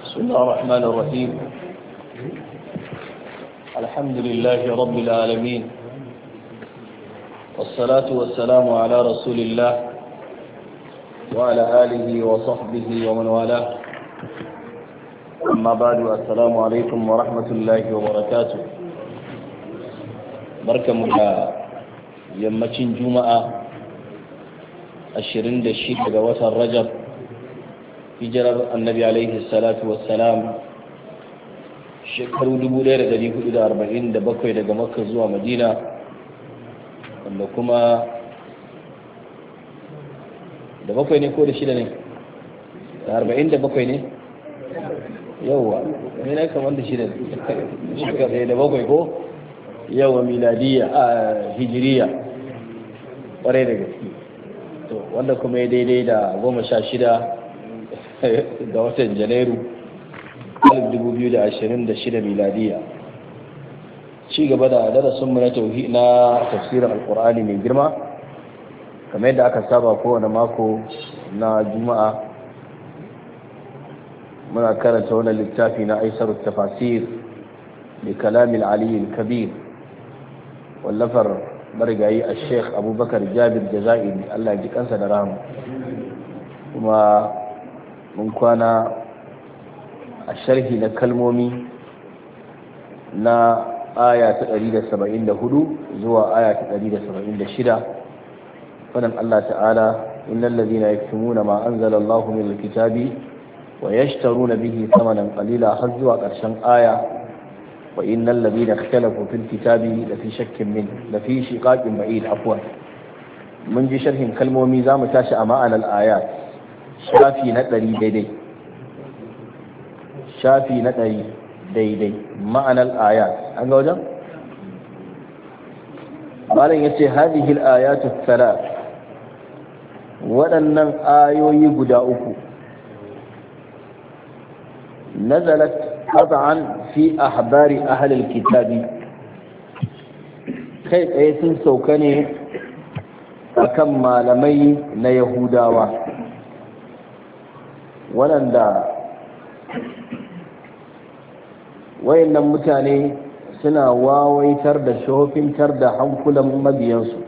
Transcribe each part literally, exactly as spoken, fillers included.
بسم الله الرحمن الرحيم. الحمد لله رب العالمين، والصلاة والسلام على رسول الله وعلى آله وصحبه ومن والاه. أما بعد، السلام عليكم ورحمة الله وبركاته. بركة مجا يمتين جمعة ashirin da shida ga watan Rajab, hijirar annabi alaihi salatu wassalam shekaru dubu ɗaya da ɗari hudu da arba'in da bakwai daga Makka zuwa Madina, wanda kuma da bakwai ne ko da shida ne? Da arba'in da bakwai ne? yauwa ne na kamar da shida shekaru da bakwai ko? yauwa miladiyya a hijiriya ƙwarai da gaske, wanda kuma ya daidai da goma sha shida ga watan janairu alif dubu biyu da ashirin da shida miladiya. Ci gaba da darasinmu na tauhi na tafsirin alkur'ani mai girma, kamar yadda aka saba kowane mako na juma'a muna karanta wani littafi na aisaru tafasir da kalamin aliyu kabir wallafar marigayi a sheikh abubakar jabir jazairi, allah ji kansa da rahama. Kuma mun kwana a sharhi na kalmomi na aya ta ɗari da saba'in da hudu zuwa aya ta ɗari da saba'in da shida, fadan allah ta'ala innal ladhina yaktumuna ma anzala allahu min alkitabi wa yashtaruna bihi thamanan qalila har zuwa ƙarshen aya وإن الذين اختلفوا في الكتاب لفي شك منه لفي شقاق بعيد. عفوا من جي شرح كلمة ميزام تاشا معنى الآيات شافي نتري ديدي شافي نتري ديدي معنى الآيات أنت وجه قال يسي هذه الآيات الثلاث ولن آيوي قداؤك نزلت قطعا في أحبار أهل الكتاب، kai tsaye sun sauka ne akan malamai na Yahudawa waɗanda wayannan mutane suna wawaitar da shofintar da hankulan mabiyansu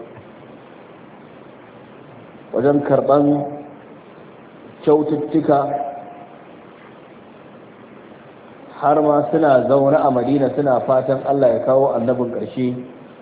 wajen karɓan kyaututtuka, har ma suna zaune a Madina suna fatan Allah ya kawo annabin ƙarshe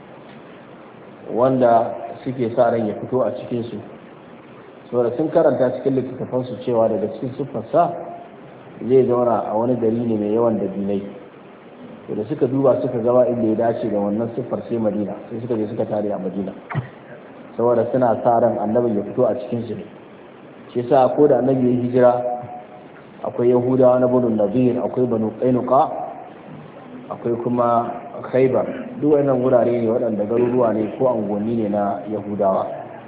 wanda suke sa ran ya fito a cikinsu. Saboda sun karanta cikin littattafansu cewa daga cikin siffarsa zai zauna a wani gari ne mai yawan dabinai. To da suka duba suka gaba inda ya dace da wannan siffar sai Madina, sai suka je suka tare a Madina saboda suna sa ran annabin ya fito a cikinsu ne. Shi yasa ko da annabi ya hijira akwai Yahudawa na Banu Nadir, akwai Banu Qainuqa, akwai kuma Khaybar. Duk wannan wurare ne waɗanda garuruwa ne ko angonni ne na Yahudawa.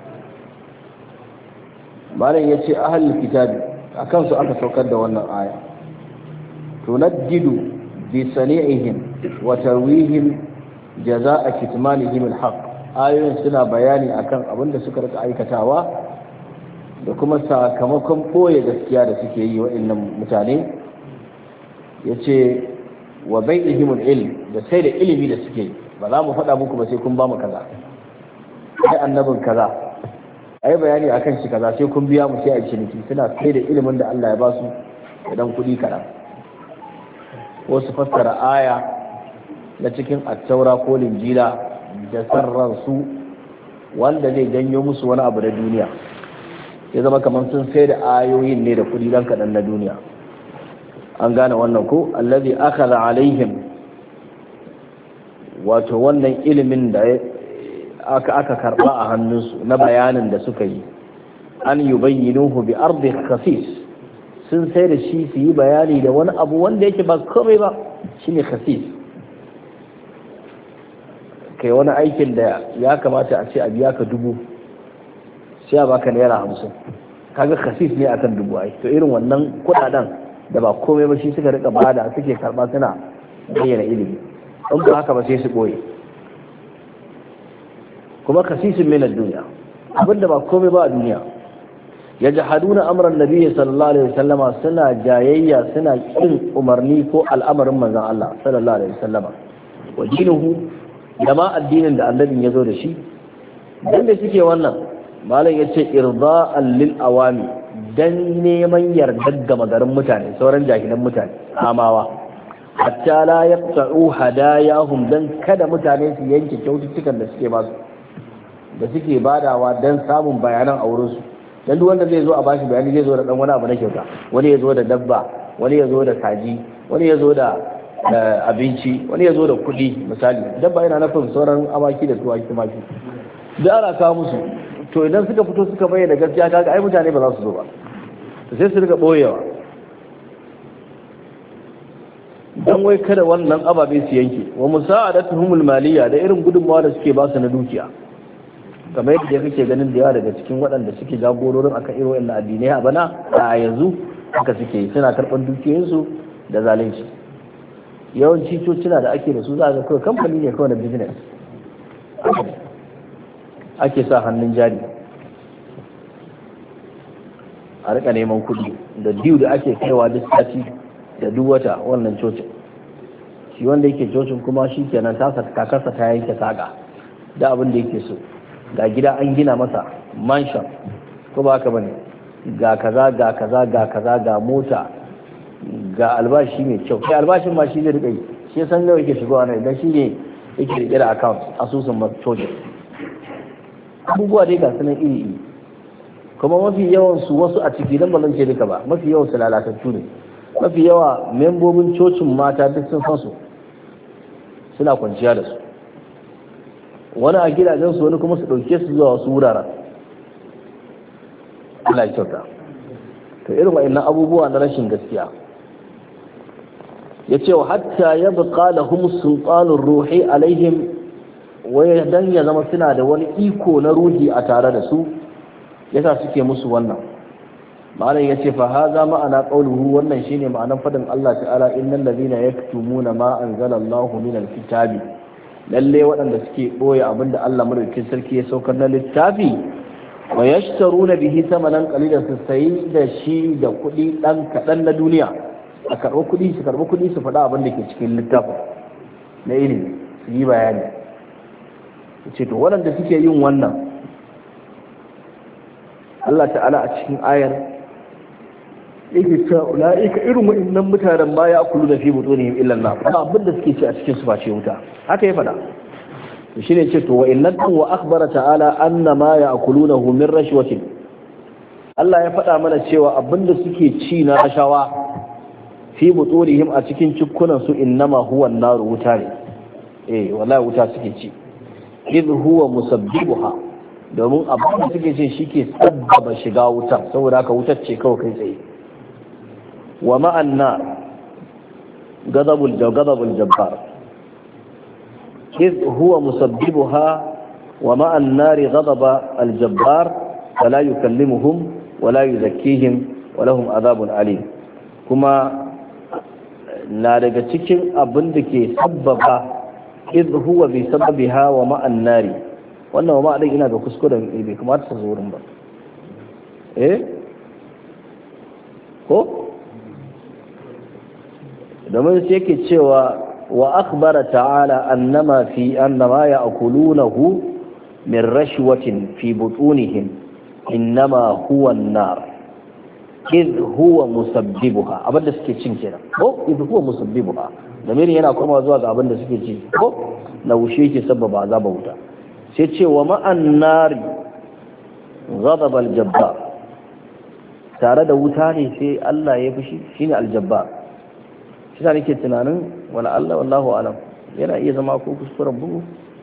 Malam yace ahlul kitabi akan su aka saukar da wannan aya. Tunaddidu bi sani'ihim wa tarwihim jazaa'a kitmanihim al-haq. Ayoyin suna bayani akan abin da suka rika aikatawa da kuma sakamakon ɓoye gaskiya da suke yi waɗannan mutane. Ya ce wa bai ihimul ilm, da sai da ilimi da suke yi, ba za mu faɗa muku ba sai kun ba mu kaza, ai annabin kaza, ai bayani akan shi kaza sai kun biya mu sai a yi ciniki. Suna sai da ilimin da Allah ya ba su da dan kuɗi kaɗan, ko su fassara aya na cikin attaura ko linjila da sarransu wanda zai janyo musu wani abu da duniya, ya zama kamar sun sai da ayoyin ne da kudi dan kaɗan na duniya. An gane wannan ko? Allazi akhadha alaihim, wato wannan ilimin da aka aka karba a hannunsu na bayanin da suka yi, an yubayyinuhu bi ardi khasis, sun sai da shi su yi bayani da wani abu wanda yake ba komai ba, shine khasis. Kai wani aikin da ya kamata a ce a biya ka dubu sai a baka naira hamsin, kaga khasis ne akan dubu. ai to irin wannan kudaden da ba komai ba shi suka rika bada, suke karba suna bayyana ilimi. in ba haka ba sai su boye. kuma khasisun min ad-dunya, abinda ba komai ba a duniya yajhaduna amran nabiyyi sallallahu alaihi wasallama suna jayayya suna kin umarni ko al'amarin manzon Allah sallallahu alaihi wasallama wa dinuhu da ma addinin da annabin ya zo da shi dan da suke wannan malam yace irda'an lil awami dan neman yardar ga magarin mutane sauran jahilan mutane amawa hatta la yaqta'u hadayahum dan kada mutane su yanke kyaututtukan da suke basu da suke badawa dan samun bayanan auren su dan duk wanda zai zo a bashi bayani zai zo da dan wani abu na kyauta wani ya zo da dabba wani ya zo da kaji wani ya zo da abinci wani ya zo da kuɗi misali dabba yana nufin sauran awaki da tuwaki maki da ana kawo musu to idan suka fito suka bayyana gaskiya kaga ai mutane ba za su zo ba sai su riga boyewa dan wai kada wannan ababe su yanke wa musa'adatuhumul maliyya da irin gudunmawa da suke ba su na dukiya kamar yadda kake ganin da yawa daga cikin waɗanda suke jagororin akan irin wannan addinai a bana a yanzu haka suke suna karɓar dukiyoyinsu da zalunci yawanci cocina da ake da su za a ga kawai kamfani ne kawai na business ake sa hannun jari a rika neman kuɗi da diyu da ake kaiwa duk sati da duk wata wannan cocin shi wanda yake cocin kuma shi kenan tasa kakarsa ta yanke saƙa da abin da yake so ga gida an gina masa mansion ko ba haka bane ga kaza ga kaza ga kaza ga mota ga albashi mai kyau kai albashin ma shi zai rika yi shi ya san nawa yake shigowa nan idan shi ne yake rike da account asusun cocin abubuwa dai ga sunan iri iri kuma mafi yawan su wasu a ciki dan ba zan ce duka ba mafi yawan su lalatattu ne mafi yawa membobin cocin mata duk sun san su suna kwanciya da su wani a gidajen su wani kuma su dauke su zuwa wasu wuraren Allah ya kyauta to irin wa'annan abubuwa na rashin gaskiya yace wa hatta yabqa lahum sultanur ruhi alaihim wai dan ya zama suna da wani iko na ruhi a tare da su yasa suke musu wannan malam yace fa haza ma'ana qauluhu wannan shine ma'anar fadin Allah ta'ala innal ladina yaktumuna ma anzala Allahu minal kitabi lalle waɗanda suke boye abinda Allah madaukakin sarki ya saukar na littafi wa yashtaruna bihi thamanan qalilan su sayi da shi da kuɗi dan kaɗan na duniya a karɓi kuɗi su karɓi kuɗi su faɗa abin da ke cikin littafin na ilimi su yi bayani ce to waɗanda suke yin wannan Allah ta'ala a cikin ayar yake cewa ulaika irin wa'annan mutanen ba ya akulu da fi butunihim illa an-nar ba abin da suke ci a cikin su face wuta haka ya faɗa to shine ce to wa'annan kan wa akhbara ta'ala anna ma ya'kulunahu min rashwatin Allah ya faɗa mana cewa abin da suke ci na rashawa fi butunihim a cikin cikkunan su innama huwa an-nar wuta ne eh wallahi wuta suke ci idh huwa musabbibuha domin abin da suke ce shi ke sabbaba shiga wutar saboda haka wutar ce kawai kai tsaye wa ma'anna gadabul gadabul jabbar idh huwa musabbibuha wa ma'an nari gadaba al jabbar fala yukallimuhum wala yuzakkihim wa lahum adhabun alim kuma na daga cikin abin da ke sabbaba idh huwa bi sababiha wa ma'an nari wannan wa ma'adin ina ga kuskuren bai kamata ta zo wurin ba eh ko domin sai yake cewa wa akhbara ta'ala annama fi annama ya'kulunahu min rashwatin fi butunihim innama huwa an-nar idh huwa musabbibuha abinda suke cin kenan ko idh huwa musabbibuha damirin yana kuma zuwa ga abinda suke ci ko na wushe yake sababa azaba wuta sai ce wa ma'an nari ghadab al-jabbar tare da wuta ne sai Allah ya fushi shine al-jabbar shi ne nake tunanin wala Allah wallahu alam yana iya zama ko kuskuren bugu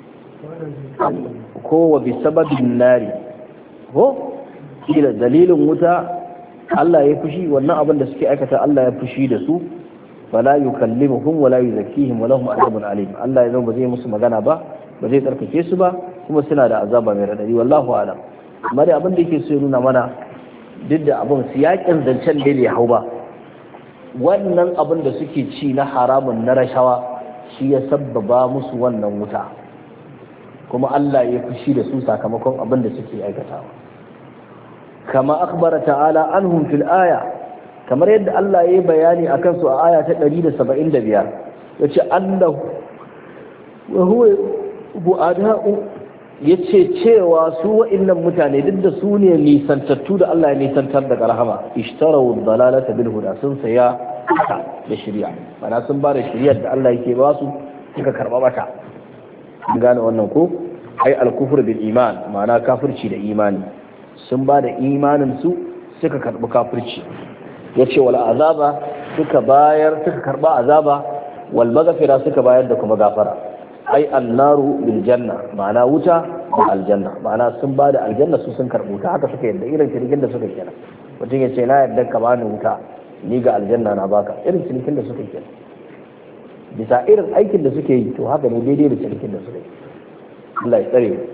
ko wa bi sababin nari ko kila dalilin wuta Allah ya fushi wannan abin da suke aikata Allah ya fushi da su fala yukallimuhum wala yuzakkihim wa lahum adhabun alim Allah ya zama ba zai musu magana ba ba zai tsarkake su ba kuma suna da azaba mai radadi wallahu alam amma dai abin da yake so ya nuna mana duk da abin siyakin zancen da ya hau ba wannan abin da suke ci na haramun na rashawa shi ya sabbaba musu wannan wuta kuma Allah ya fushi da su sakamakon abin da suke aikatawa kama akhbara ta'ala anhum fil aya kamar yadda Allah ya yi bayani akan su a aya ta ɗari da saba'in da biyar yace annahu wa huwa bu'ada'u yace cewa su wa'annan mutane duk da su ne nisantattu da Allah ya nisantar daga rahama ishtaraw dalalata bil huda sun saya da shari'a mana sun ba da shari'ar da Allah yake ba su suka karba mata gane wannan ko ai al-kufr bil iman mana kafirci da imani sun ba da imanin su suka karbi kafirci yace wal azaba suka bayar suka karba azaba wal maghfira suka bayar da kuma gafara ai annaru bil janna ma'ana wuta da aljanna ma'ana sun ba da aljanna su sun karbu ta haka suka yadda irin cinikin da suka kenan mutum ya ce na yadda ka bani wuta ni ga aljanna na baka irin cinikin da suka kenan bisa irin aikin da suke yi to haka ne daidai da cinikin da suka yi Allah ya tsare mu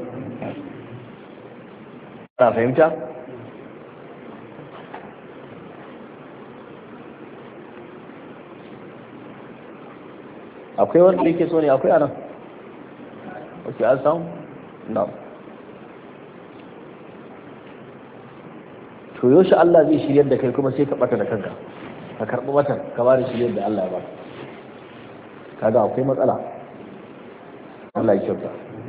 ta fahimta akwai wanda yake so ne akwai anan ok an samu na to yaushe Allah zai shiryar da kai kuma sai ka bata da kanka ka karɓi watan ka ba da shiryar da Allah ya ba kaga akwai matsala Allah ya kyauta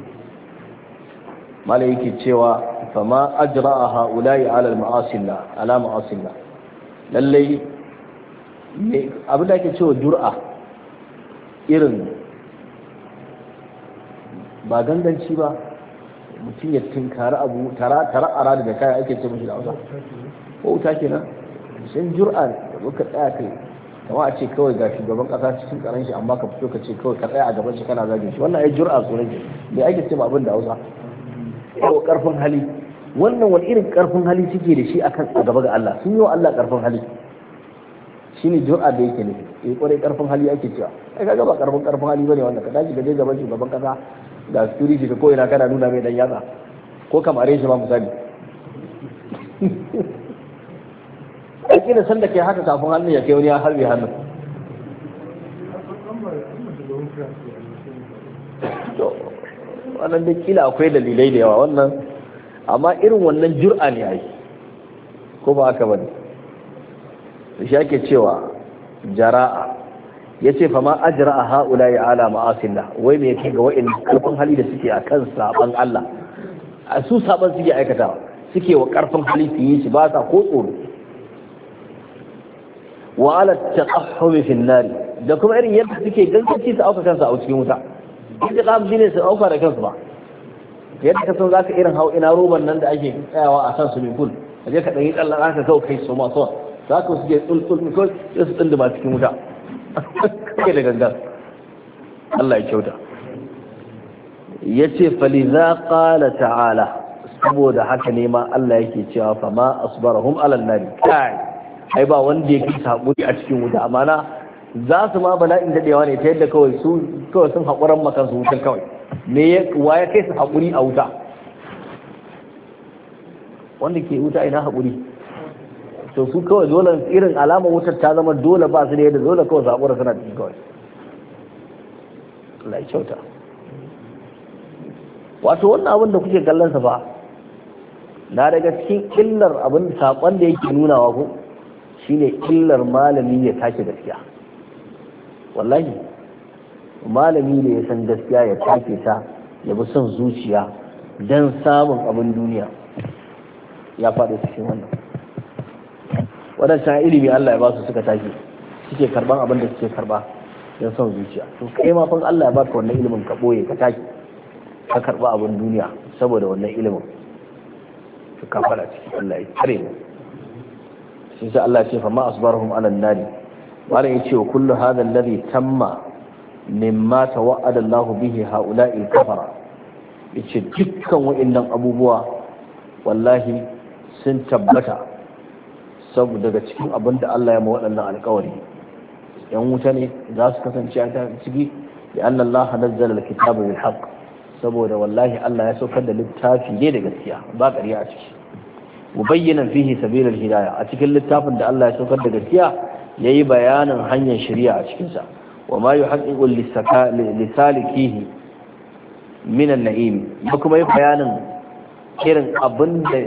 malai yake cewa fama ajra'a ha'ula'i ala al-ma'asillah ala ma'asillah lalle abin da ake cewa jur'a irin ba ganganci ba mutum ya tinkari abu tara tara arada da kaya ake ce mishi da Hausa ko wuta kenan shin jur'a da muka tsaya kai kamar a ce kawai ga shugaban kasa cikin karan shi amma ka fito ka ce kawai ka tsaya a gaban shi kana zagin shi wannan ai jur'a so ne me ake ce ma abin da Hausa ko karfin hali wannan wani irin karfin hali suke da shi akan a gaba ga Allah sun yi wa Allah karfin hali shine jur'a da yake nufi eh kwarai karfin hali ake cewa ai kaga ba karfin karfin hali bane wannan ka dace ga je gaban shugaban kasa da security ka koyi na kana nuna mai dan yatsa ko kamare shi ma misali ake da san da kai haka kafin hannun ya kai wani ya harbe hannun to wannan da kila akwai dalilai da yawa wannan amma irin wannan jur'a ne ai ko ba haka bane shi ake cewa jara'a yace fa ma ajra'a haula ya ala ma'asillah wai me yake ga wa'in karfin hali da suke akan saban Allah a su saban suke aikatawa suke wa karfin hali su yi shi ba sa ko tsoro wa ala taqahhum fi an-nar da kuma irin yadda suke ganganci su auka kansu a cikin wuta inda kam shine su auka da kansu ba yadda ka san zaka irin hau ina roban nan da ake tsayawa a san swimming pool kaje ka dan yi tsallan aka kawo kai su ma so zaka su je tsultul ko su tsinduma cikin wuta kai da gangan Allah ya kyauta yace faliza qala ta'ala saboda haka ne ma Allah yake cewa fa ma asbarahum ala an-nar kai ai ba wanda yake hakuri a cikin wuta amana za su ma bala'in dadewa ne ta yadda kawai su kawai sun hakuran maka su wutar kawai me ya waye kai su hakuri a wuta wanda ke wuta ina hakuri to su kawai dole irin alamar wutar ta zama dole ba su da yadda dole kawai su hakura suna cikin kawai Allah ya kyauta wato wannan abin da kuke kallon sa fa na daga cikin illar abin sakon da yake nunawa ko shine illar malami ya take gaskiya wallahi malami ne ya san gaskiya ya take ta ya bi son zuciya dan samun abin duniya ya faɗi cikin wannan wadannan ilimi Allah ya ba su suka take suke karban abin da suke karba dan son zuciya to kai ma fa Allah ya baka wannan ilimin ka boye ka take ka karba abin duniya saboda wannan ilimin to ka fara ciki Allah ya kare mu shi sai Allah ya ce fa ma asbarahum ala an-nari wala yace wa kullu hadha alladhi tamma mimma tawa'ada Allah bihi haula'i kafara yace dukkan wa'annan abubuwa wallahi sun tabbata saboda daga cikin abin da Allah ya ma waɗannan alƙawari yan wuta ne za su kasance a ciki da anna Allah nazzala al-kitaba bil haqq saboda wallahi Allah ya saukar da littafi ne da gaskiya ba ƙarya a ciki mubayyinan fihi sabilal hidayah a cikin littafin da Allah ya saukar da gaskiya yayi bayanin hanyar shari'a a cikin sa wa ma yuhaqqiqu lisalikihi min an-na'im da kuma yi bayanin irin abin da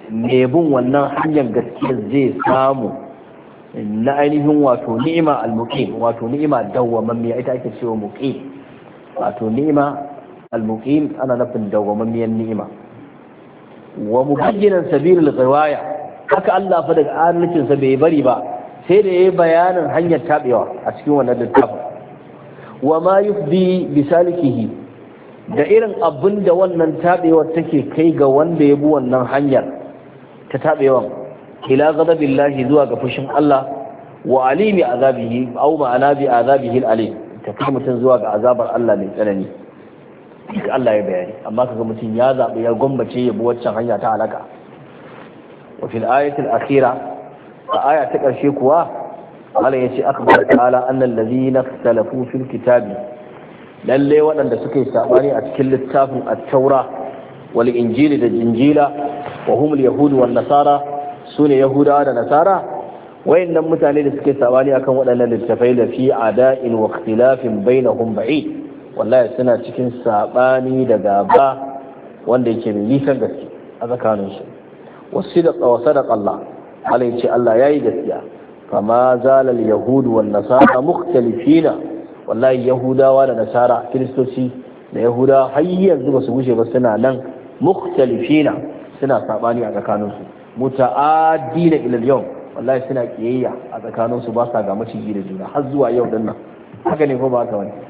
mai bin wannan hanyar gaskiya zai samu na ainihin wato ni'ima al-muqim wato ni'ima dawwamammiya ita ake cewa muqim wato ni'ima al-muqim ana nufin dawwamammiyar ni'ima wa mubajjinan sabilul ghawaya haka Allah fa daga adalcin sa bai bari ba sai da yayi bayanin hanyar tabewa a cikin wannan littafin wa ma yufdi bi salikihi da irin abin da wannan tabewar take kai ga wanda ya bi wannan hanyar ta tabewan ila ghadabillahi zuwa ga fushin Allah wa alimi azabihi aw ma'ana bi azabihi alim ta kai mutum zuwa ga azabar Allah mai tsanani duk Allah ya bayani amma kaga mutum ya zabi ya gombace ya bi waccan hanya ta halaka wa fil ayati al-akhira a aya ta karshe kuwa Allah yace akbar ta'ala annal ladhina ikhtalafu fil kitabi lalle waɗanda suka yi sabani a cikin littafin at-taura wal injili da injila wa hum al-yahud wan nasara sune yahudawa da nasara wayannan mutane da suke sabani akan waɗannan littafai da fi ada'in wa ikhtilafin bainahum ba'id wallahi suna cikin sabani da gaba wanda yake mai nisan gaske a tsakanin su wasadaqa wa sadaqa Allah Allah yace Allah yayi gaskiya kama zalal yahud wan nasara mukhtalifina wallahi yahudawa da nasara kristoci da yahudawa har yanzu ba su gushe ba suna nan mukhtalifina suna sabani a tsakanin su muta'addina ila al-yawm wallahi suna kiyayya a tsakanin su ba sa ga maciji da juna har zuwa yau din nan haka ne ko ba haka wani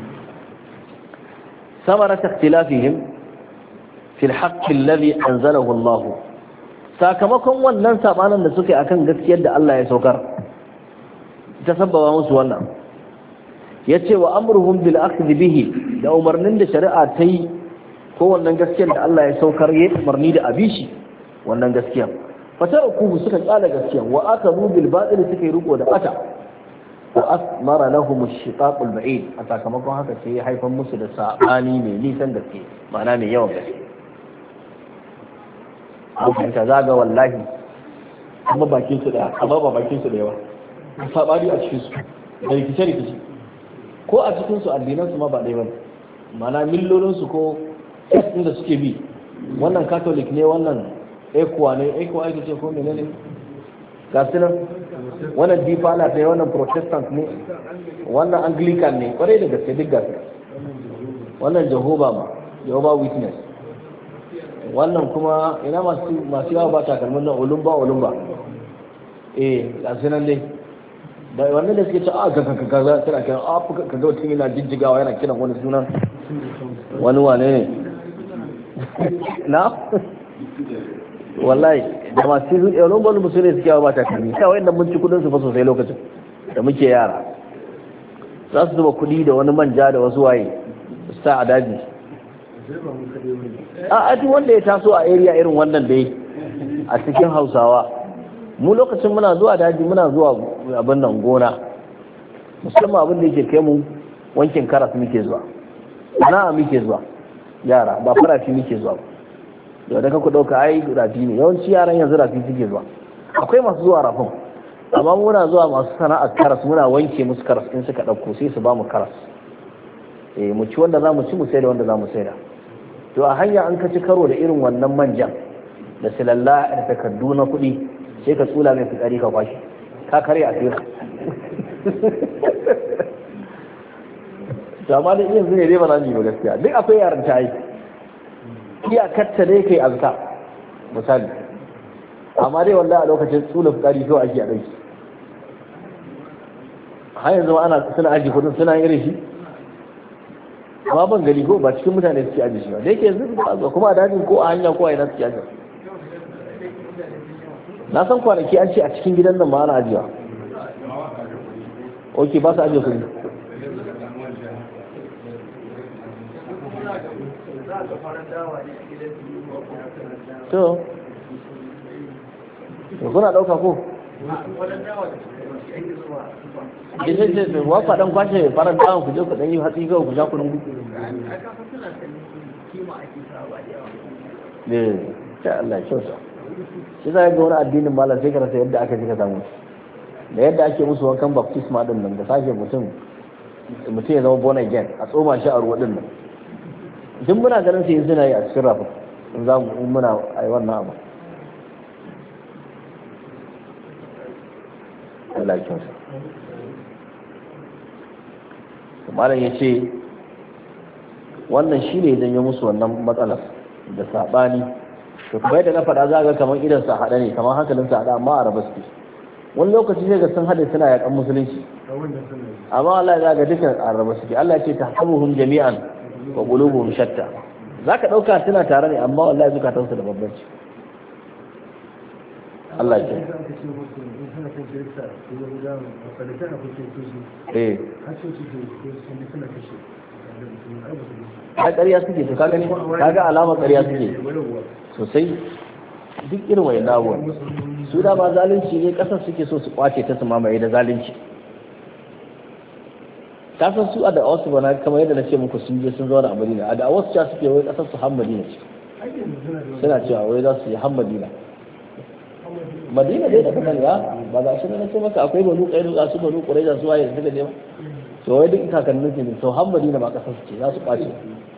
ثمرة اختلافهم في الحق الذي أنزله الله sakamakon wannan sabanin da suke akan gaskiyar da Allah ya saukar ta sabbaba musu wannan yace wa amruhum bil akhdh bihi da umarnin da shari'a ta yi ko wannan gaskiyar da Allah ya saukar yayi umarni da abishi wannan gaskiyar fataraku suka tsala gaskiyar wa akabu bil batil suka yi riko da bata wa asmara lahum ash-shiqaq al-ba'id a sakamakon haka sai ya haifar musu da sabani mai nisan gaske ma'ana mai yawan gaske an ta zaga wallahi amma bakin su da amma ba bakin su da yawa sabani a cikin su da rikice rikice ko a cikin su addinan su ma ba dai ba ma'ana millolin su ko din da suke bi wannan catholic ne wannan ekwa ne ekwa ake ce ko menene ga su nan wannan difala ne wannan protestant ne wannan anglican ne kwarai da gaske duk gaske wannan jehova ma jehova witness wannan kuma ina masu masu yawa ba takalmin nan olumba olumba eh ga su nan dai da wannan da suke ce a ga ga ga za ta kira a ka ga mutum yana jijjigawa yana kiran wani sunan wani wane ne na wallahi da masu yi yawon gwamnati musu ne suke yawa ba takalmi kawai da mun ci kudin su fa sosai lokacin da muke yara za su zuba kudi da wani manja da wasu waye su sa a daji a ati wanda ya taso a area irin wannan dai a cikin hausawa mu lokacin muna zuwa daji muna zuwa abin nan gona musamman abin da yake kai mu wankin karas muke zuwa na muke zuwa yara ba farafi muke zuwa ba yau da ku ɗauka ai rafi ne yawanci yaran yanzu rafi suke zuwa akwai masu zuwa rafin amma muna zuwa masu sana'ar karas muna wanke musu karas in suka ɗauko sai su ba mu karas eh mu ci wanda za mu ci mu sai da wanda za mu sai da to a hanya an ka ci karo da irin wannan manjan da silalla da takardu na kuɗi sai ka tsula mai fitsari ka kwashi ka kare a tsira to amma da yanzu ne dai ba za mu yi ba gaskiya duk akwai yaran ta yi iyakarta dai kai azka misali amma dai wallahi a lokacin tsula fitsari kawai ake a ɗauki har yanzu ana suna aji kudin suna irin shi amma ban gari ko ba cikin mutane suke aji shi ba da yake yanzu ba kuma a dajin ko a hanya ko a ina suke aji na san kwanaki an ce a cikin gidan nan ma ana ajiya ok ba su ajiye kudi to kuna ɗauka ko da zai ce wa faɗan kwashe farar dawon ku je ku ɗan yi hatsi kawai ku sha kunun gudu ne ta Allah kyauta shi za ga wani addinin malam sai ka rasa yadda aka ji ka samu da yadda ake musu wankan baptisma din nan da sake mutum mutum ya zama born again a tsoma shi a ruwa din nan duk muna ganin sai suna yi a cikin rafin in za mu muna a yi wannan abu Allah ya kyauta. Malam ya ce wannan shi ne janyo musu wannan matsalar da saɓani, to kuma yadda na faɗa za ga kamar idan sa haɗa ne, kamar hankalin sa haɗa, amma a raba suke. Wani lokaci sai ga sun haɗe suna yaƙan musulunci, amma Allah ya ga dukkan a raba suke. Allah ya ce tahsabuhum jami'an wa qulubuhum shatta. Zaka ɗauka suna tare ne, amma wallahi zukatansu da bambanci. Allah ya ce eh ai ƙarya suke to ka gani kaga alamar ƙarya suke sosai. Duk irin wayan abubuwan su da ma zalunci ne, ƙasar suke so su kwace ta su mamaye da zalunci. ka san su a da wasu bana kamar yadda na ce muku sun je sun zauna a Madina, a da wasu ca suke wai ƙasar su har Madina ce, suna cewa wai za su yi har Madina. Madina dai da kasan ya ba za shi na ce maka akwai banu ƙairu za su banu ƙurai da su waye da suka je ba, to wai duk kakannin su ne, to har Madina ma ƙasar su ce za su kwace.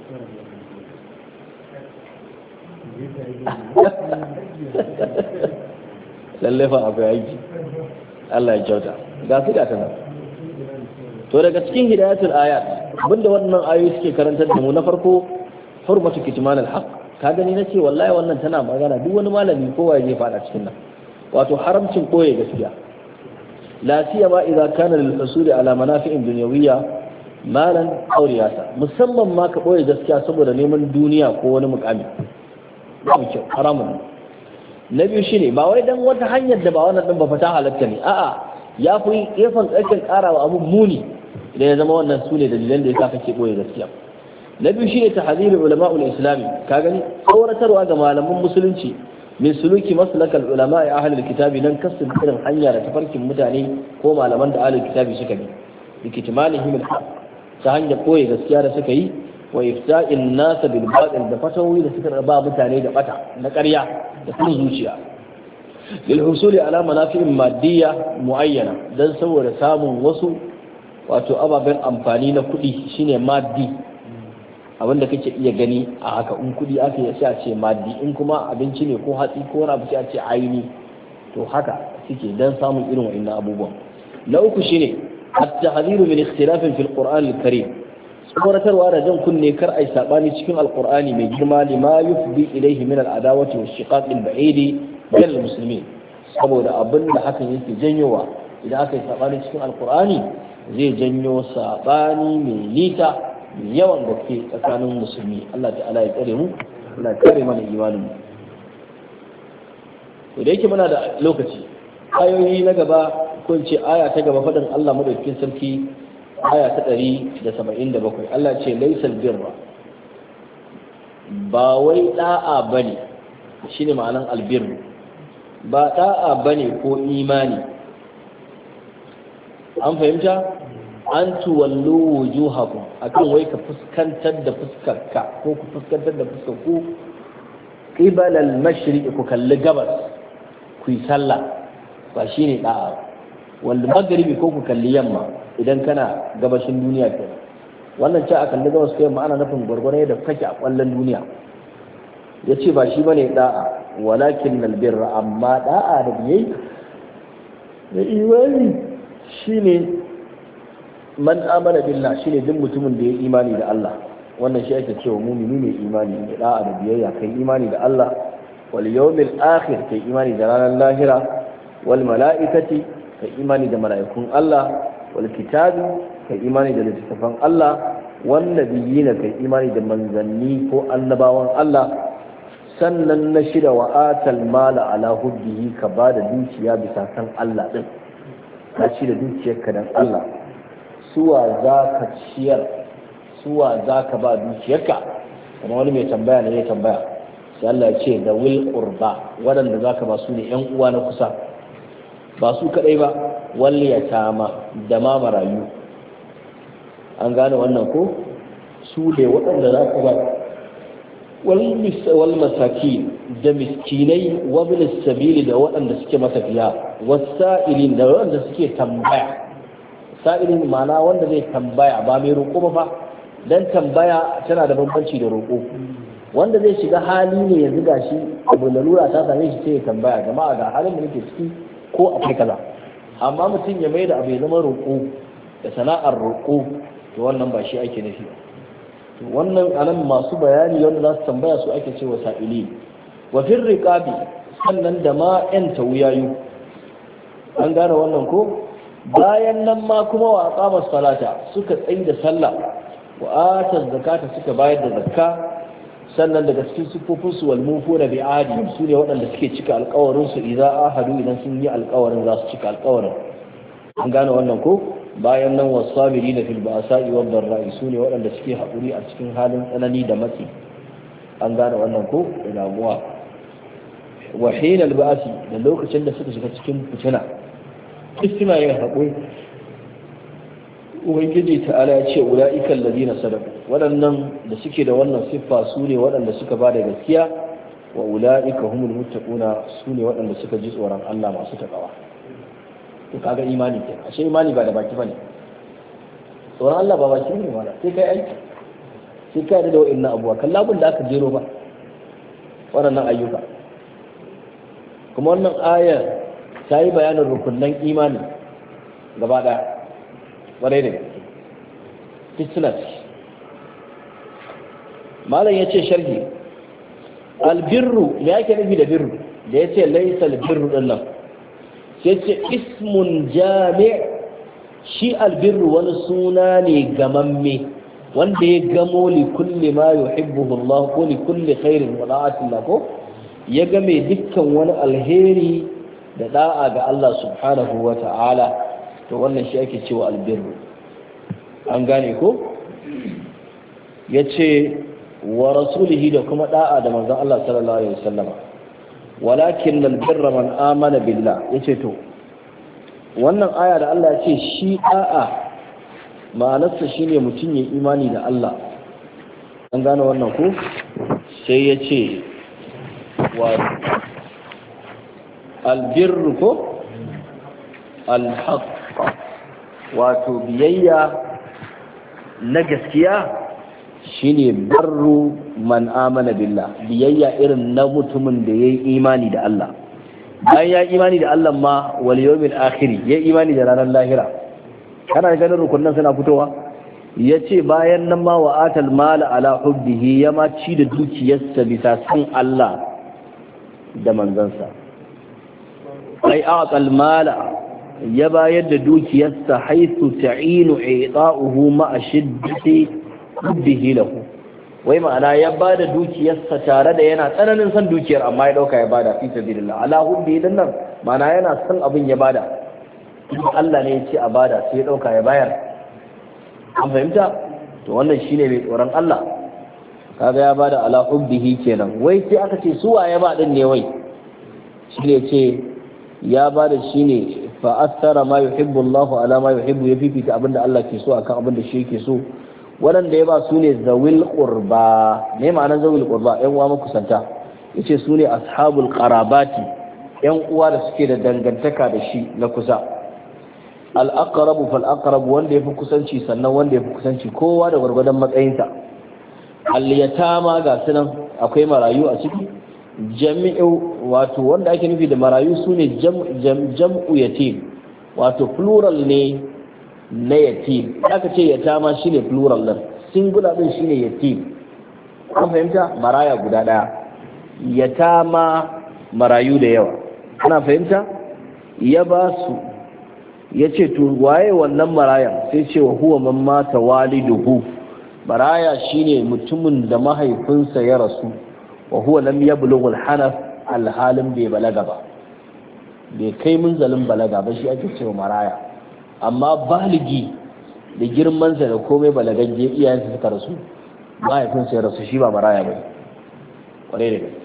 Lallai fa akwai aiki, Allah ya kyauta. Ga su ga ta nan. To daga cikin hidayatul ayat abinda wannan ayoyi suke karantar da mu, na farko hurmatu kitman al-haq. Ka gani nace wallahi wannan tana magana duk wani malami kowa zai fada cikin nan, wato haramcin koye gaskiya, la siyama idza kana lil husul ala manafi'in dunyawiyya malan aw riyasa, musamman ma ka koye gaskiya saboda neman duniya ko wani mukami, babu kyau, haramun. Na biyu shine ba wai dan wata hanyar da ba wannan din ba fata halatta ne, a'a ya fi efan ƙarƙin ƙarawa abun muni idan ya zama wannan sune dalilan da yasa kake koye gaskiya. Na biyu shine tahdhirul ulama'ul islami, ka gani tsoratarwa ga malaman musulunci min suluki maslakal ulama'i ahlul kitabi, nan kasu irin hanya da tafarkin mutane ko malaman da ahlul kitabi suka bi bikitmanihim al-haq, ta hanyar koye gaskiya da suka yi, wa ifta'in nasa bil batil, da fatawi da suka raba mutane da bata na ƙarya da kuma zuciya, lil husuli ala manafi'in maddiya muayyana, dan saboda samun wasu wato ababen amfani na kuɗi shine maddi, abinda kake iya gani a haka. In kuɗi aka yi sai a ce maddi, in kuma abinci ne ko hatsi ko wani abu sai a ce aini, to haka suke dan samun irin wa'annan abubuwan. Na uku shine at-tahdhiru min ikhtilafin fil qur'an al-karim, tsoratarwa da jan kunne kar ai sabani cikin alqur'ani mai girma, lima yufdi ilayhi min al-adawati wa shiqaq al-ba'id bain al-muslimin, saboda abinda hakan yake janyowa idan aka yi sabani cikin alqur'ani zai janyo sabani mai nisa mai yawan gaske tsakanin musulmi. Allah ta'ala ya tsare mu, Allah ya kare mana imanin mu. To da yake muna da lokaci, ayoyi na gaba ko ce aya ta gaba faɗin Allah madaukakin sarki, aya ta ɗari da saba'in da bakwai, Allah ce laisal birra, ba wai da'a bane, shine ma'anan albirru, ba da'a bane ko imani, an fahimta, an tuwallu wujuhakum, akan wai ka fuskantar da fuskarka ko ku fuskantar da fuskarku qibala al-mashriq, ku kalli gabas ku yi sallah, ba shine da'a. wal maghribi, ko ku kalli yamma idan kana gabashin duniya kenan. Wannan ce a kalli gabas ko yamma ana nufin gurgurane da kake a kwallon duniya. Yace ba shi bane da'a, walakin al-birra, amma da'a da biyayya da imani shine man amana billah, shine duk mutumin da ya imani da Allah. Wannan shi ake cewa mu'mini ne imani da da'a da biyayya, kai imani da Allah, wal yawmil akhir, kai imani da ranar lahira, wal mala'ikati, kai imani da mala'ikun Allah, wal kitabi, kai imani da littattafan Allah, wan nabiyina, kai imani da manzanni ko annabawan Allah. Sannan na shida, wa atal mala ala hubbihi, ka bada dukiya bisa san Allah din, ka ci da dukiyarka dan Allah. Suwa za ka ciyar, suwa za ka ba dukiyarka? Kuma wani mai tambaya ne ya tambaya, sai Allah ya ce da wil qurba, waɗanda za ka ba su ne ‘yan uwa na kusa, ba su kaɗai ba, wal yatama, da ma marayu. An gane wannan ko? Su ne waɗanda za ka ba, wal masaki, da miskinai, wa bil sabili, da waɗanda suke matafiya, wasa'ilin, da waɗanda suke tambaya. Sa'ilin ma'ana wanda zai tambaya, ba mai roƙo ba fa, dan tambaya tana da bambanci da roƙo. Wanda zai shiga hali ne yanzu gashi abu lalura ta same shi sai ya tambaya, jama'a ga halin da nake ciki ko akwai kaza. amma mutum ya mai da abu ya zama roƙo da sana'ar roƙo to wannan ba shi ake nufi to wannan anan masu bayani wanda za su tambaya su ake cewa sa'ili wa fil riqabi sannan da ma yan tawuyayu an gane wannan ko bayan nan ma kuma wa aqama salata suka tsayi da sallah wa ata zakata suka bayar da zakka sannan daga cikin sifofin su wal mufuna bi adi su ne waɗanda suke cika alƙawarin su idan ahadu idan sun yi alƙawarin za su cika alƙawarin an gane wannan ko bayan nan wasabirina fil ba'sa'i wad dharra'i su ne waɗanda suke haƙuri a cikin halin tsanani da matsi an gane wannan ko da damuwa wa hina al-ba'si da lokacin da suka shiga cikin fitina suna yin haƙuri ubangiji ta'ala ya ce ula'ikan ladina sadaku waɗannan da suke da wannan siffa su ne waɗanda suka ba da gaskiya wa ula'ika humul muttaquna su ne waɗanda suka ji tsoron Allah masu takawa to kaga imani ke ashe imani ba da baki bane tsoron Allah ba baki ne wala sai kai aiki sai kai da wa'annan abuwa kallabun da aka jero ba waɗannan ayyuka kuma wannan aya ta yi bayanin rukunan imani gaba ɗaya ƙwarai da gaske suna ciki malam ya ce sharhi albirru me ake nufi da birru da ya ce laisa albirru ɗin nan sai ce ismun jami' shi albirru wani suna ne gamamme wanda ya gamo li kulli ma yuhibbuhu Allah ko li kulli khairin wa da'atillah ko ya game dukkan wani alheri da da'a ga Allah subhanahu wa ta'ala to wannan shi ake cewa albirru an gane ko yace wa rasulihi da kuma da'a da manzon Allah sallallahu alaihi wasallam walakin albirra man amana billah yace to wannan aya da Allah ya ce shi da'a ma'anarsa shine mutum ya imani da Allah an gane wannan ko sai yace wa albirru ko alhaq wato biyayya na gaskiya shine barru man amana billah biyayya irin na mutumin da yayi imani da Allah bayan ya imani da Allah ma wal yawmil akhir yayi imani da ranar lahira kana ganin rukunan suna fitowa yace bayan nan ma wa atal mala ala hubbihi ya ma ci da dukiyarsa bisa san Allah da manzansa ai aqal mala ya bayar da dukiyarsa haythu ta'inu i'ta'uhu ma ashiddati hubbihi lahu wai ma'ana ya bada dukiyarsa tare da yana tsananin san dukiyar amma ya dauka ya bada fi sabilillah ala hubbihi dan nan ma'ana yana san abin ya bada Allah ne ya ce a bada sai ya dauka ya bayar an fahimta to wannan shine mai tsoron Allah kaga ya bada ala hubbihi kenan wai sai aka ce su waye ba din ne wai shine ce ya ba da shi ne fa'attara ma yuhibbu Allah ala ma yuhibbu ya fifita abinda Allah ke so akan abinda shi yake so waɗanda ya ba su ne zawil qurba me ma'anar zawil qurba ƴan uwa makusanta yace su ne ashabul qarabati ƴan uwa da suke da dangantaka da shi na kusa al aqrabu fal aqrab wanda yafi kusanci sannan wanda yafi kusanci kowa da gwargwadon matsayinsa al yatama ga sunan akwai marayu a ciki jami'u wato wanda ake nufi da marayu su ne jam'u yatim wato plural ne na yatim aka ce yatama shine plural din singular din shine yatim an fahimta maraya guda daya yatama marayu da yawa ana fahimta ya ba su ya ce to waye wannan maraya sai ce wa huwa man mata waliduhu maraya shine mutumin da mahaifinsa ya rasu wa huwa lam yablugh al-hanaf al-halim bai balaga ba bai kai munzalin balaga ba shi ake cewa maraya amma baligi da girman sa da komai balagagge iyayensa suka rasu mahaifinsa ya rasu shi ba maraya ba kwarai da gaske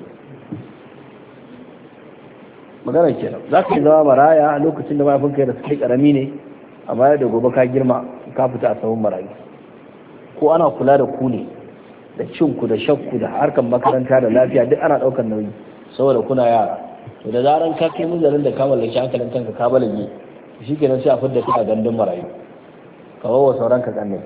magana kenan za ka yi zama maraya a lokacin da mahaifinka ya rasu kai karami ne amma da gobe ka girma ka fita a sabon marayu ko ana kula da ku ne da cinku da shakku da harkar makaranta da lafiya duk ana daukar nauyi saboda kuna yara to da zaran ka kai munzalin da ka mallaki hankalin kanka ka balage shi kenan sai a fidda ka a gandun marayu ka wawa sauran ka kanne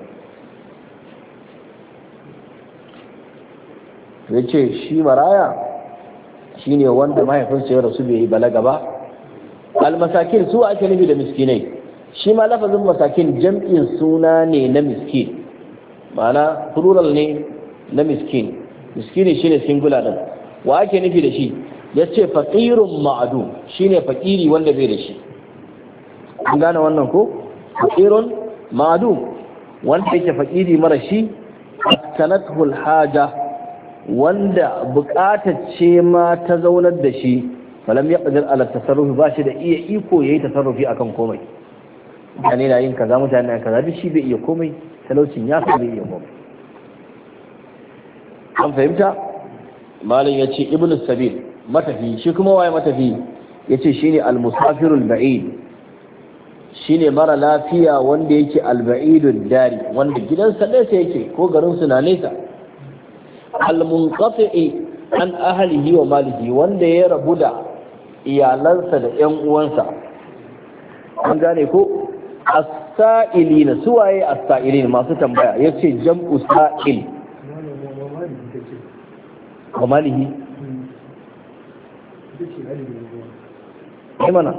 to yace shi maraya shine wanda mahaifinsa ya rasu bai balaga ba almasakin su ake nufi da miskinai shi ma lafazin masakin jam'in suna ne na miskin ma'ana plural ne na miskin miskini shine singular din wa ake nufi da shi yace faqirun ma'dum shine faqiri wanda bai da shi an gane wannan ko faqirun ma'dum wanda yake faqiri mara shi askanathu alhaja wanda buƙatar ce ma ta zaunar da shi falam yaqdir ala tasarrufi ba shi da iya iko yayi tasarrufi akan komai mutane na yin kaza mutane na kaza duk shi bai iya komai talaucin ya fi bai iya komai an fahimta malin ya ce ibn sabil matafi shi kuma waye matafi ya ce shi ne almusafirul ba'id shi ne mara lafiya wanda yake alba'idun dari wanda gidansa nesa yake ko garinsu na nesa almunqati'i an ahlihi wa malihi wanda ya rabu da iyalansa da ƴan uwansa an gane ko as-sa'ilina suwaye as-sa'ilin masu tambaya yace jam'u sa'il wa malihi mana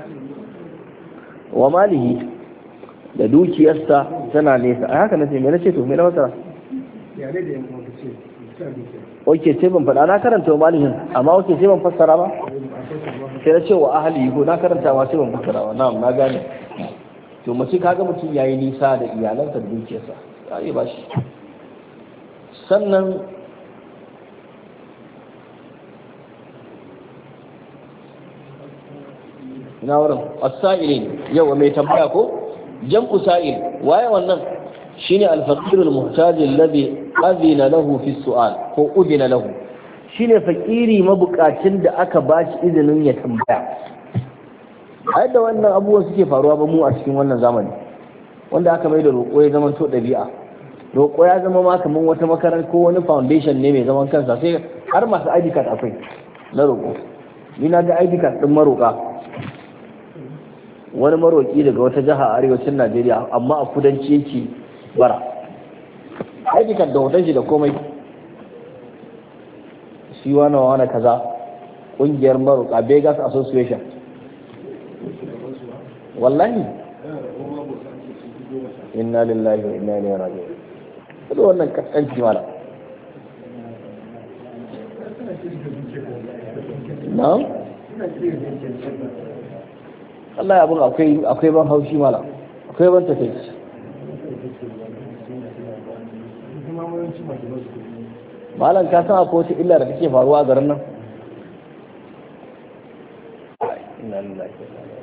wa malihi da dukiyarsa tana nesa a haka nace me nace to me na wata yare da yan uwa ce oke sai ban faɗa na karanta wa malihin amma oke sai ban fassara ba sai na ce wa ahli ko na karanta ma sai ban fassara ba na'am na gane to mace kaga mutum yayi nisa da iyalansa da dukiyarsa ya yi bashi sannan ina wurin as-sa'ilin yawa mai tambaya ko jam'u sa'il waye wannan shine al-faqirul muhtaj alladhi adina lahu fi su'al ko udina lahu shine fakiri mabukacin da aka bashi izinin ya tambaya ai da wannan abubuwan suke faruwa ba mu a cikin wannan zamani wanda aka mai da roƙo ya zama to ɗabi'a roƙo ya zama ma kamar wata makaranta ko wani foundation ne mai zaman kansa sai har masu I D card akwai na roƙo ni na ga I D card din maroƙa wani maroƙi daga wata jiha a arewacin Najeriya amma a kudanci yake bara I D card da hoton shi da komai shi wani wani kaza ƙungiyar maroƙa Vegas Association wallahi inna lillahi wa inna ilaihi raji'un kada wannan kaskanci mala na'am Allah ya buga akwai akwai ban haushi mala akwai ban takeici malam ka san akwai wata illa da take faruwa a garin nan inna lillahi wa inna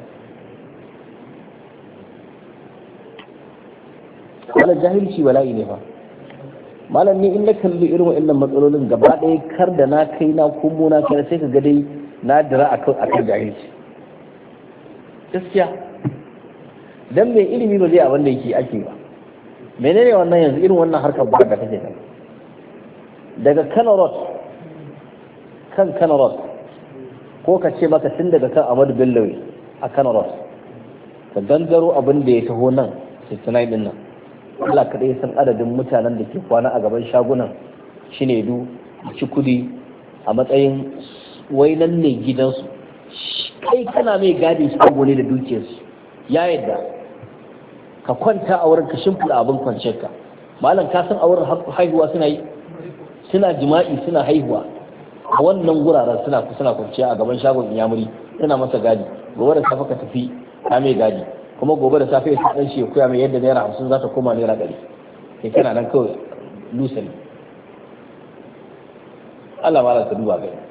wala jahilci bala'i ne fa malam ni in na kalli irin wa'annan matsalolin gaba ɗaya kar da na kai na komo na kai sai ka ga dai na dira akan akan jahilci gaskiya dan mai ilimi ba zai abin da yake ake ba menene wannan yanzu irin wannan harkar ba da kake kan daga Kano Road kan Kano Road ko ka ce maka tun daga kan Ahmadu Bello a Kano Road ka gangaro abin da ya taho nan sixty-nine din nan Allah kaɗai san adadin mutanen da ke kwana a gaban shagunan Shinedu ci kudi a matsayin wainan ne gidansu kai kana mai gadi shago ne da dukiyarsu ya yadda ka kwanta a wurin ka shimfiɗa abin kwanciyar ka malam ka san a wurin haihuwa suna yi suna jima'i suna haihuwa a wannan guraren suna suna kwanciya a gaban shagon iyamuri suna masa gadi gobe da safe ka tafi ka mai gadi kuma gobe da safe ya dan shi ya koya mai yadda naira hamsin za ta koma naira ɗari kai kana nan kawai lusali Allah ma ta duba kai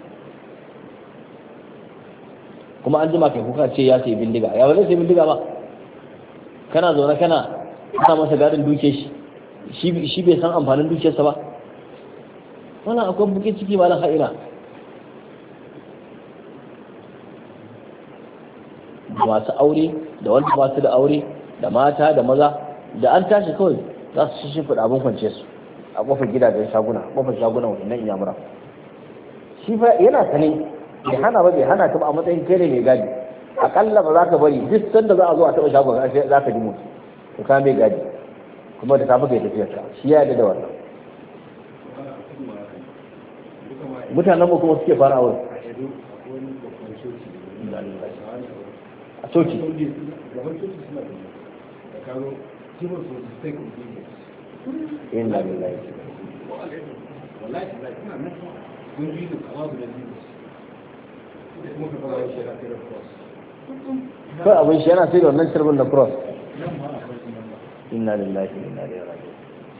kuma an jima kai kuka ce ya sai bindiga ya wale sai bindiga ba kana zaune kana kana masa gadin duke shi shi bai san amfanin dukiyarsa ba wannan akwai bukin ciki ba nan ha'ina da masu aure da wanda ba su da aure da mata da maza da an tashi kawai za su shi fada abin kwance su a kofar gidajen shaguna kofar shagunan wannan iyamura shi fa yana sane bai hana ba bai hana ta ba a matsayin kai ne mai gadi akalla ba za ka bari duk sanda za a zo a taɓa shagon za ka ji mutu to ka mai gadi kuma da safe kai tafiyar ka shi ya yarda da wannan mutanen mu kuma suke fara aure coci inna lillahi kai abin shi yana sai da wannan shirbin da cross inna lillahi inna ilaihi raji'un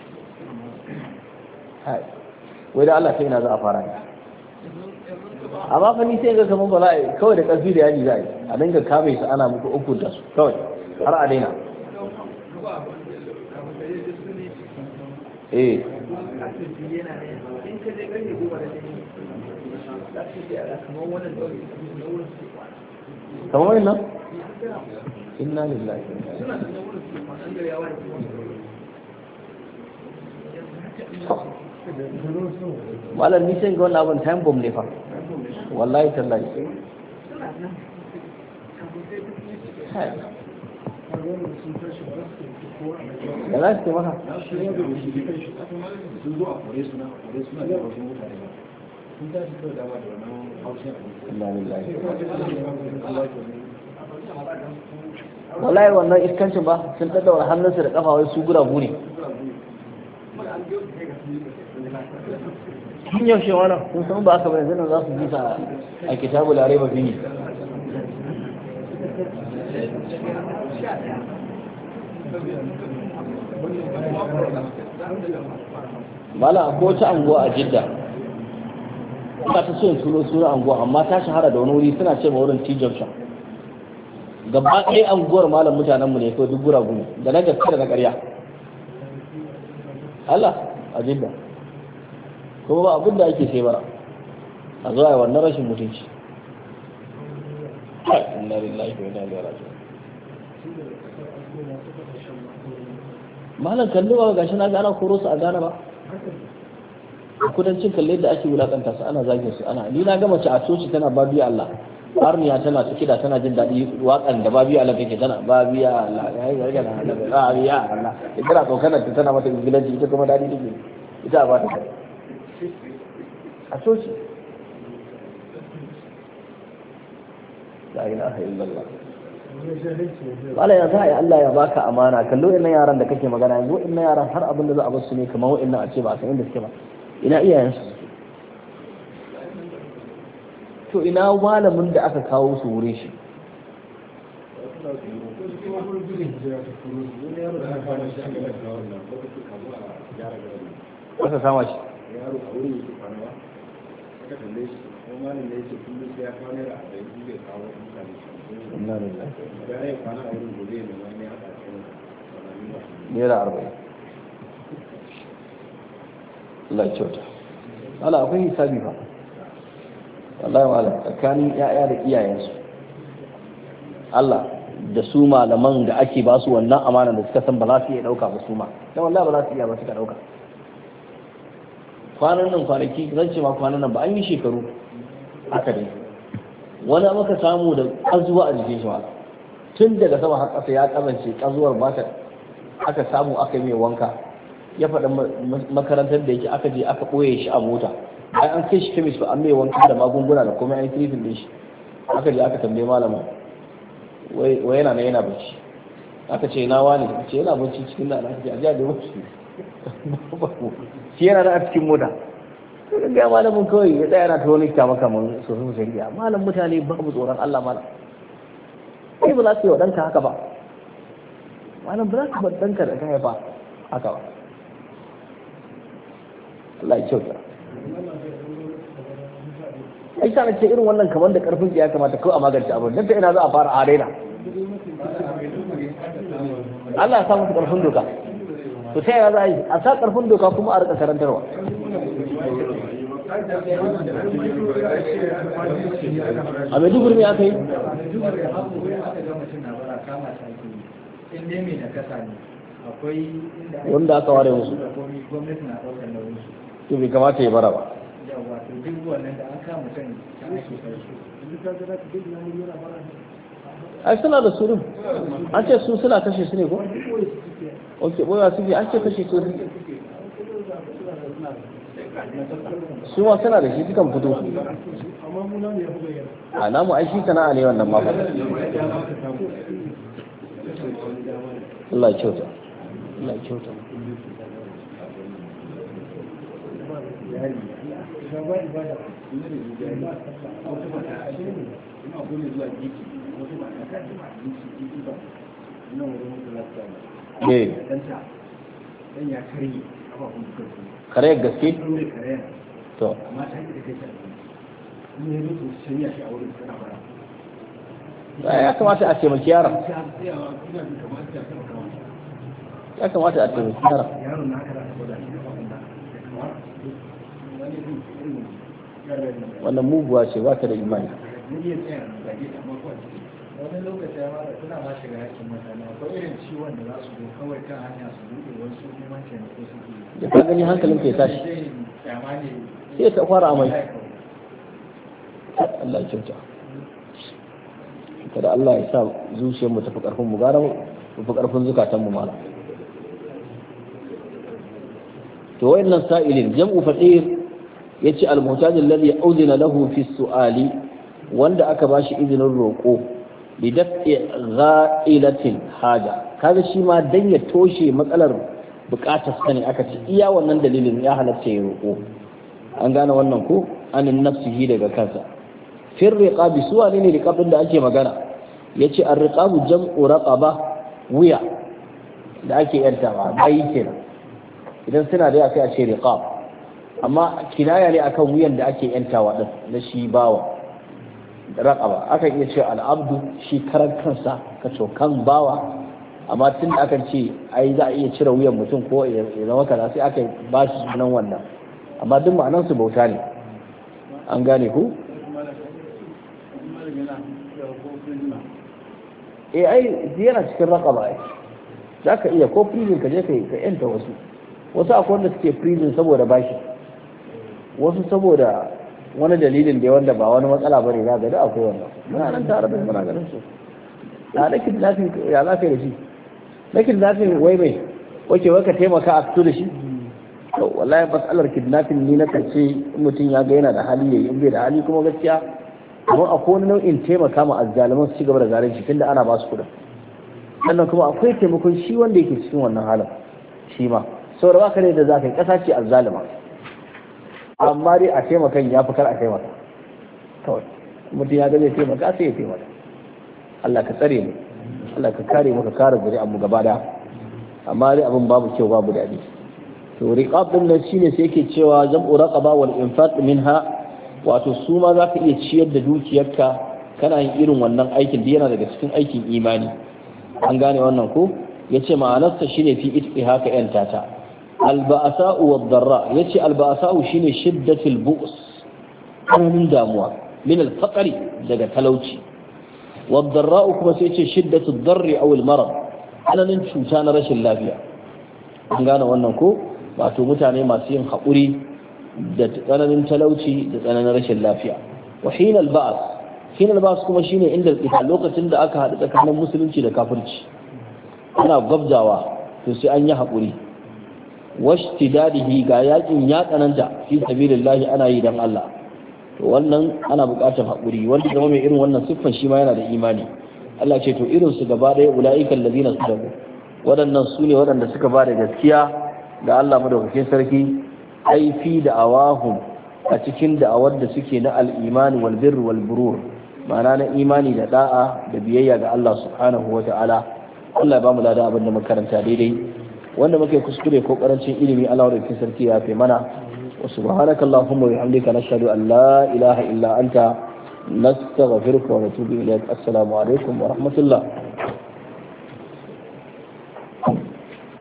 hai wai da Allah sai ina za a fara ne amma fa ni sai ga kaman ba za a yi kawai da ƙarfi da yaji za a yi a dinga kame su ana muku uku da su kawai har a daina eh kamar wani nan inna lillahi malam ni sai ga wannan abin time bomb ne fa wallahi tallahi da za su maka wallahi wannan iskancin ba sun tattaura hannunsu da kafa wai su guragu ne sun yaushe wannan sun san ba aka bayan zanen za su bisa a kitabu larai ba fiye mala akwai wata anguwa a jidda ina ta so in tuno suna anguwa amma ta shahara da wani wuri suna ce ma wurin t-junction gaba ɗaya anguwar malam mutanenmu ne kawai duk guragu ne da na gaske da na ƙarya Allah a jidda kuma ba abin da ake sai bara a zuwa wannan rashin mutunci inna lillahi wa inna ilaihi raji'un malam kallo ba gashi na ga ana koro su a Ghana ba kudancin kalle da ake wulakanta su ana zagin su ana ni na ga mace a coci tana babiya Allah arniya tana ciki da tana jin daɗi waƙan da babiya Allah take tana babiya Allah ya yi garga na babiya Allah idan tsokanar ta tana mata ingilanci ita kuma daɗi take ita ba ta a coci la ilaha illallah wala ya za a yi Allah ya baka amana kallo inna yaran da kake magana yanzu inna yaran har abin da za a bar su ne kamar wa'annan a ce ba san inda suke ba ina iyayensu to ina malamin da aka kawo su wurin shi aka kama shi naira arba'in Allah ya kyauta Allah akwai hisabi fa wallahi malam tsakanin ya'ya da iyayensu Allah da su malaman da ake ba su wannan amana da suka san ba za su iya dauka ba su ma dan wallahi ba za su iya ba suka dauka kwanan nan kwanaki zan ce ma kwanan nan ba an yi shekaru haka dai wani maka samu da kazuwa a jikin shi ma tun daga sama har ƙasa ya kazance kazuwar ba ta aka samu aka yi mai wanka ya faɗa makarantar da yake aka je aka ɓoye shi a mota bayan an kai shi kemis ba an mai wanka da magunguna da kuma an yi trifin din shi aka je aka tambaye malamin wai yana na yana bacci aka ce na wani ce yana bacci cikin da ana ce a jiya da bacci shi yana da a cikin mota ga malamin kawai ya tsaya na ta wani kama kaman sosun shari'a malam mutane babu tsoron Allah malam kai ba za su yi wa ɗanka haka ba malam ba za su bar ɗanka da kai ba haka ba Allah ya kyauta ai sa ce irin wannan kamar da karfin ya kamata kawai a magance abin dan ta ina za a fara a daina Allah ya sa musu karfin doka to ta yana za a yi a sa karfin doka kuma a rika karantarwa a Maiduguri me aka yi wanda aka ware musu to bai kamata ya bara ba ai suna da surun an ce su suna kashe su ne ko? ok boya suke an ce kashe su su ma suna da shi dukan fito a namu ai shi sana'a ne wannan ma fa Allah ya kyauta Allah ya kyauta kare gaske to ya kamata a taimaki yaron ya kamata a taimaki yaron wannan muguwa ce ba ta da imani wani lokaci ya mara suna ma shiga yakin mutane akwai irin ciwon da za su zo kawai kan hanya su buɗe wasu neman taimako suke da ka gani hankalin ke tashi sai ta fara amai Allah ya kyauta kada Allah ya sa zuciyar mu tafi karfin mu gara mu tafi karfin zukatan mu mala to wayannan sa'ilin jam'u faqir yace al-muhtaj alladhi udina lahu fi su'ali wanda aka bashi izinin roko bi daf'i gha'ilatin haja kaga shi ma dan ya toshe matsalar bukatar sani aka ce iya wannan dalilin ya halatta ya roko an gane wannan ko anin nafsihi daga kansa fir riqabi suwa ne ne riqabin da ake magana yace ar-riqabu jam'u raqaba wuya da ake yantawa bai kenan idan suna da ya sai a ce riqab amma kinaya ne akan wuyan da ake yantawa din na shi bawa raqaba akan iya ce al-abdu shi karan kansa kaco kan bawa amma tun da akan ce ai za a iya cire wuyan mutum ko ya zama kaza sai aka ba shi sunan wannan amma duk ma'anar su bauta ne an gane ku eh ai yana cikin raqaba ai zaka iya ko prison ka je kai ka yanta wasu wasu akwai wanda suke prison saboda bashi wasu saboda wani dalilin da wanda ba wani matsala bane za ga da akwai wannan muna nan tare da muna ganin su da nake lafin ya za ka yi da shi nake lafin wai mai wace wai ka taimaka a fito da shi to wallahi matsalar kidnapping ni na kace mutum ya ga yana da hali yayi in bai da hali kuma gaskiya amma akwai wani nau'in taimaka ma azzaliman su ci gaba da zalunci tunda ana ba su kuɗin sannan kuma akwai taimakon shi wanda yake cikin wannan halin shi ma saboda baka ne da za ka yi ƙasa ce azzalima amma dai a taimakan ya fi kar a taimaka kawai mutum ya ga zai taimaka sai ya taimaka Allah ka tsare mu Allah ka kare mu ka kare zuri'an mu gaba da amma dai abin babu kyau babu daɗi to riqab din nan shine sai yake cewa jam'u raqaba wal infaq minha wato su ma za ka iya ciyar da dukiyarka kana yin irin wannan aikin da yana daga cikin aikin imani an gane wannan ko yace ma'anarsa shine fi itqi haka yan tata alba'asa'u wad-darra yace alba'asa'u shine shiddatul bu's tsananin damuwa min al-faqri daga talauci wad-darra kuma sai yace shiddatud darri aw al-marad tsananin cuta na rashin lafiya an gane wannan ko wato mutane masu yin haƙuri da tsananin talauci da tsananin rashin lafiya wa hina al-ba'as hina al-ba'as kuma shine inda lokacin da aka haɗu tsakanin musulunci da kafirci ana gwabzawa to sai an yi haƙuri washtidadihi ga yakin ya tsananta fi sabilillahi ana yi dan Allah to wannan ana buƙatar haƙuri wanda zama mai irin wannan siffan shi ma yana da imani Allah ce to irin su gaba ɗaya ulaika allazina sadaku waɗannan su ne waɗanda suka ba da gaskiya da Allah madaukakin sarki ai fi da awahum a cikin da'awar da suke na al-imani wal birr wal burur ma'ana na imani da da'a da biyayya ga Allah subhanahu wa ta'ala Allah ya ba mu lada abin da muka karanta daidai wanda muke kuskure ko karancin ilimi Allah da sarki ya fi mana wa subhanaka allahumma wa bihamdika nashhadu an la ilaha illa anta nastaghfiruka wa natubu ilayk assalamu alaikum wa rahmatullah